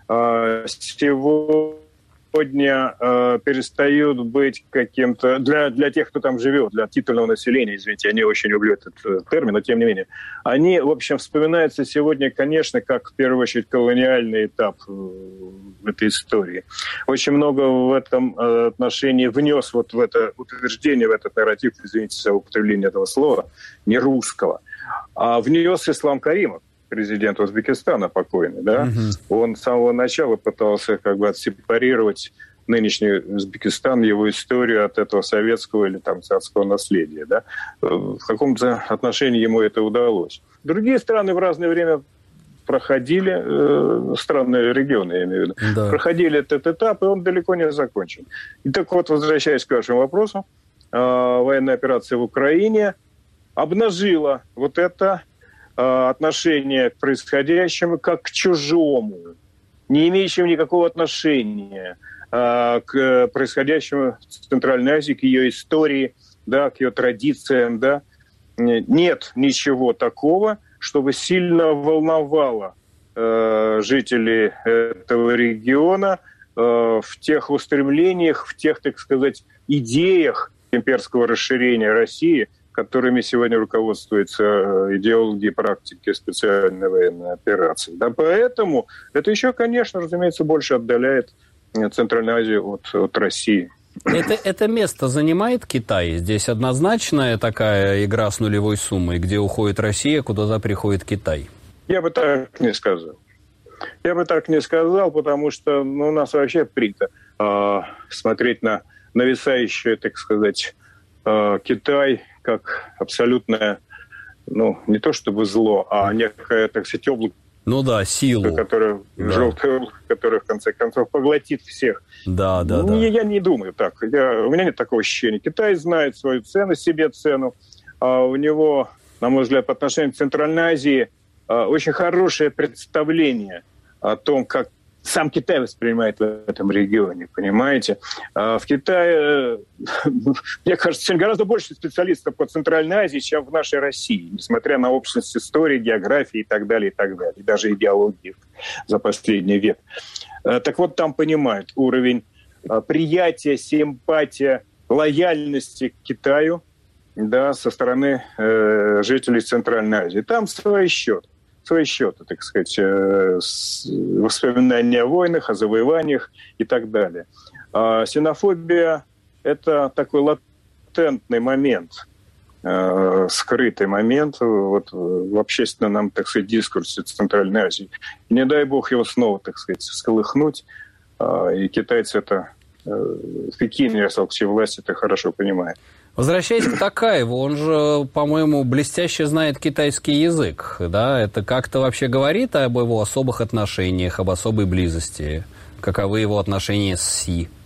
сегодня перестают быть каким-то... Для тех, кто там живет, для титульного населения, извините, я не очень люблю этот термин, но тем не менее, они, в общем, вспоминаются сегодня, конечно, как, в первую очередь, колониальный этап в этой истории. Очень много в этом отношении внес вот в это утверждение, в этот нарратив, извините за употребление этого слова, не русского, а внес Ислам Каримов, президент Узбекистана покойный, да, он с самого начала пытался отсепарировать нынешний Узбекистан, его историю от этого советского или царского наследия, да. В каком-то отношении ему это удалось. Другие страны в разное время проходили, странные регионы, я имею в виду, проходили этот этап, и он далеко не закончен. И так вот, возвращаясь к вашему вопросу, военная операция в Украине обнажила вот это отношение к происходящему как к чужому, не имеющему никакого отношения к происходящему в Центральной Азии, к ее истории, да, к ее традициям. Да. Нет ничего такого, чтобы сильно волновало жителей этого региона в тех устремлениях, в тех, так сказать, идеях имперского расширения России, которыми сегодня руководствуются идеологи и практики специальной военной операции. Да, поэтому это еще, конечно, разумеется, больше отдаляет Центральную Азию от России. Это место занимает Китай? Здесь однозначная такая игра с нулевой суммой, где уходит Россия, куда приходит Китай? Я бы так не сказал. Потому что у нас вообще принято смотреть на нависающую, так сказать, Китай как абсолютное, не то чтобы зло, а некое, так сказать, облако, силу, желтое облако, которое в конце концов поглотит всех. Да. Я не думаю так. У меня нет такого ощущения. Китай знает свою цену, себе цену. У него, на мой взгляд, по отношению к Центральной Азии очень хорошее представление о том, как сам Китай воспринимает в этом регионе, понимаете? В Китае, мне кажется, гораздо больше специалистов по Центральной Азии, чем в нашей России, несмотря на общность истории, географии и так далее, и даже идеологии за последний век. Так вот, там понимают уровень приятия, симпатия, лояльности к Китаю, да, со стороны жителей Центральной Азии. Там свои счеты, так сказать, воспоминания о войнах, о завоеваниях и так далее. Ксенофобия – это такой латентный момент, скрытый момент в общественном, так сказать, дискурсе Центральной Азии. И не дай бог его снова, так сказать, всколыхнуть. И китайцы это в Пекине, все власти это хорошо понимают. Возвращаясь к Токаеву, он же, по-моему, блестяще знает китайский язык, да? Это как-то вообще говорит об его особых отношениях, об особой близости? Каковы его отношения с Си?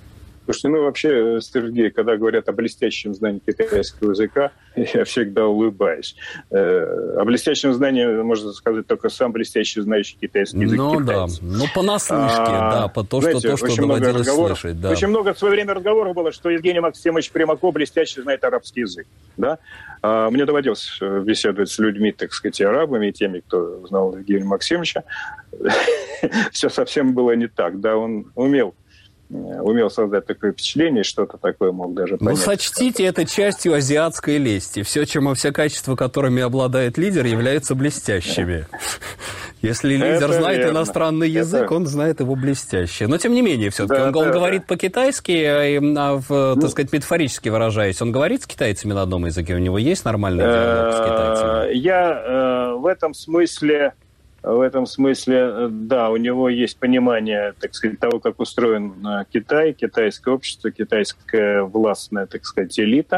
Слушайте, вообще, Сергей, когда говорят о блестящем знании китайского языка, я всегда улыбаюсь. О блестящем знании можно сказать только сам блестящий знающий китайский язык. Китайцы. Да, понаслышке, что доводилось слышать. Да. Очень много в свое время разговоров было, что Евгений Максимович Примаков блестяще знает арабский язык. Да? Мне доводилось беседовать с людьми, так сказать, и арабами, и теми, кто знал Евгения Максимовича. Все совсем было не так. Да, он умел создать такое впечатление, что-то такое мог даже понять. Сочтите это частью азиатской лести. Все качества, которыми обладает лидер, являются блестящими. Если лидер знает иностранный язык, он знает его блестяще. Но, тем не менее, все-таки он говорит по-китайски, так сказать, метафорически выражаясь. Он говорит с китайцами на одном языке? У него есть нормальный диалог с китайцами? Я в этом смысле, да, у него есть понимание, так сказать, того, как устроен Китай, китайское общество, китайская властная, так сказать, элита.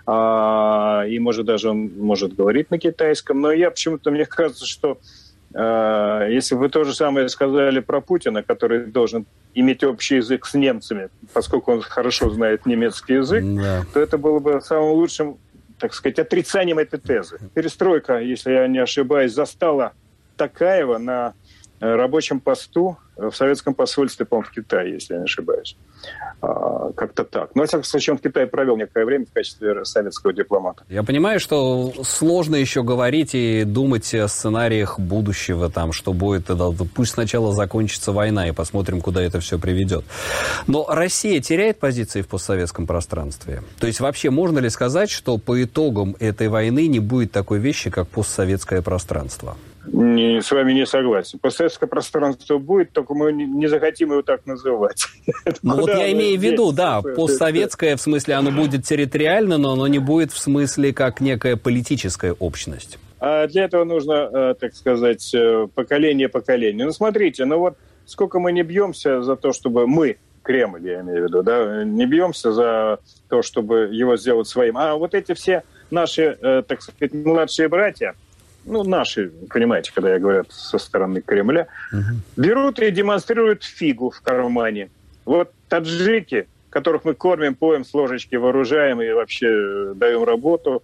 И, может, даже он может говорить на китайском. Но мне кажется, что если вы то же самое сказали про Путина, который должен иметь общий язык с немцами, поскольку он хорошо знает немецкий язык, то это было бы самым лучшим, так сказать, отрицанием этой тезы. Перестройка, если я не ошибаюсь, застала Токаева на рабочем посту в советском посольстве, по-моему, в Китае, если я не ошибаюсь. Как-то так. Но, во всяком случае, он в Китае провел некое время в качестве советского дипломата. Я понимаю, что сложно еще говорить и думать о сценариях будущего, что будет. Пусть сначала закончится война, и посмотрим, куда это все приведет. Но Россия теряет позиции в постсоветском пространстве? То есть вообще можно ли сказать, что по итогам этой войны не будет такой вещи, как постсоветское пространство? С вами не согласен. Постсоветское пространство будет, только мы не захотим его так называть. Я имею в виду, постсоветское, в смысле, оно будет территориально, но оно не будет в смысле как некая политическая общность. А для этого нужно, так сказать, поколение. Смотрите, сколько мы не бьемся за то, чтобы мы, Кремль, я имею в виду, не бьемся за то, чтобы его сделать своим. А вот эти все наши, так сказать, младшие братья, наши, понимаете, когда я говорю со стороны Кремля, берут и демонстрируют фигу в кармане. Вот таджики, которых мы кормим, поем, с ложечки вооружаем и вообще даем работу,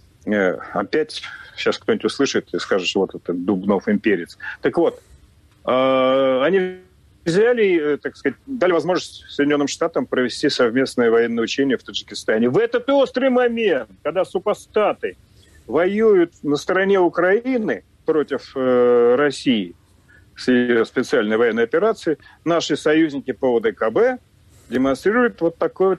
опять сейчас кто-нибудь услышит и скажет, вот это Дубнов имперец. Так вот, они взяли, так сказать, дали возможность Соединенным Штатам провести совместное военное учение в Таджикистане. В этот острый момент, когда супостаты воюют на стороне Украины против России с ее специальной военной операцией, наши союзники по ОДКБ демонстрируют вот такое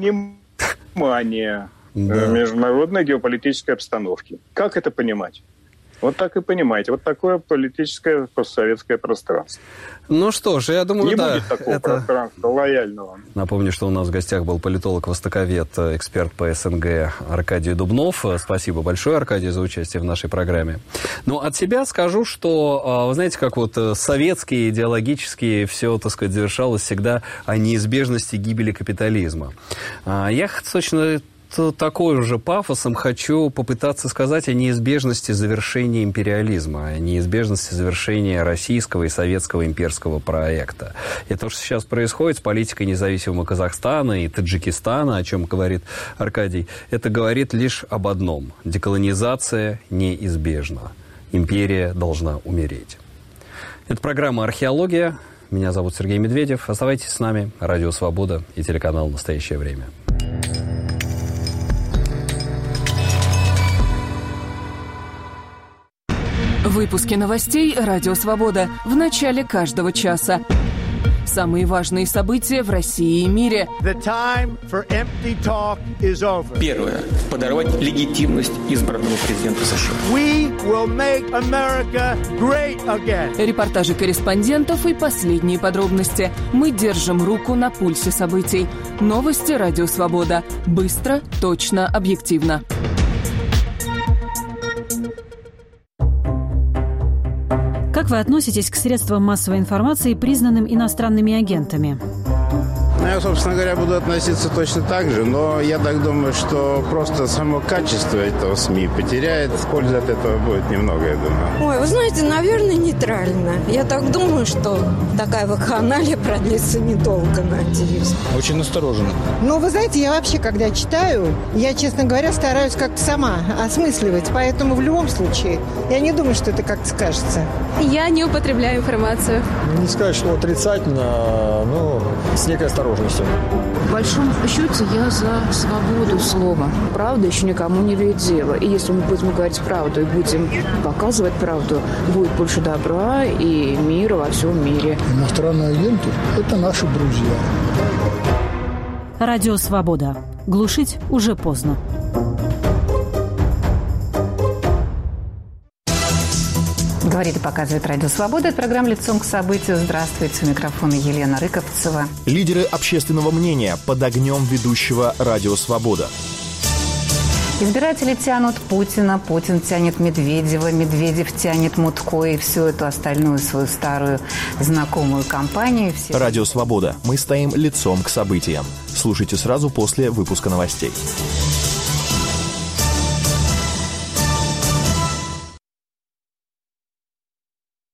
непонимание международной геополитической обстановки. Как это понимать? Вот так и понимаете. Вот такое политическое постсоветское пространство. Что ж, я думаю, не будет такого пространства лояльного. Напомню, что у нас в гостях был политолог-востоковед, эксперт по СНГ Аркадий Дубнов. Спасибо большое, Аркадий, за участие в нашей программе. От себя скажу, что, вы знаете, как советские, идеологические, все, так сказать, завершалось всегда о неизбежности гибели капитализма. Я точно такой же пафосом хочу попытаться сказать о неизбежности завершения империализма, о неизбежности завершения российского и советского имперского проекта. И то, что сейчас происходит с политикой независимого Казахстана и Таджикистана, о чем говорит Аркадий, это говорит лишь об одном. Деколонизация неизбежна. Империя должна умереть. Это программа «Археология». Меня зовут Сергей Медведев. Оставайтесь с нами. Радио «Свобода» и телеканал «Настоящее время». Выпуски новостей «Радио Свобода» в начале каждого часа. Самые важные события в России и мире. Первое. Подорвать легитимность избранного президента США. Репортажи корреспондентов и последние подробности. Мы держим руку на пульсе событий. Новости «Радио Свобода». Быстро, точно, объективно. Как вы относитесь к средствам массовой информации, признанным иностранными агентами? Я, собственно говоря, буду относиться точно так же, но я так думаю, что просто само качество этого СМИ потеряет. Пользы от этого будет немного, я думаю. Ой, вы знаете, наверное, не нейтрально. Я так думаю, что такая вакханалия продлится недолго, надеюсь. Очень настороженно. Ну, вы знаете, я вообще, когда читаю, я, честно говоря, стараюсь как-то сама осмысливать. Поэтому в любом случае, я не думаю, что это как-то скажется. Я не употребляю информацию. Не сказать, что отрицательно, но с некой осторожностью. В большом счете я за свободу слова. Правда еще никому не имеет дела. И если мы будем говорить правду и будем показывать правду, будет больше добра и мира во всем мире. Иностранные агенты – это наши друзья. Радио «Свобода». Глушить уже поздно. Говорит и показывает Радио Свобода. Это программа «Лицом к событию». Здравствуйте. У микрофона Елена Рыковцева. Лидеры общественного мнения под огнем ведущего Радио Свобода. Избиратели тянут Путина, Путин тянет Медведева, Медведев тянет Мутко и всю эту остальную свою старую знакомую компанию. Радио Свобода. Мы стоим лицом к событиям. Слушайте сразу после выпуска новостей.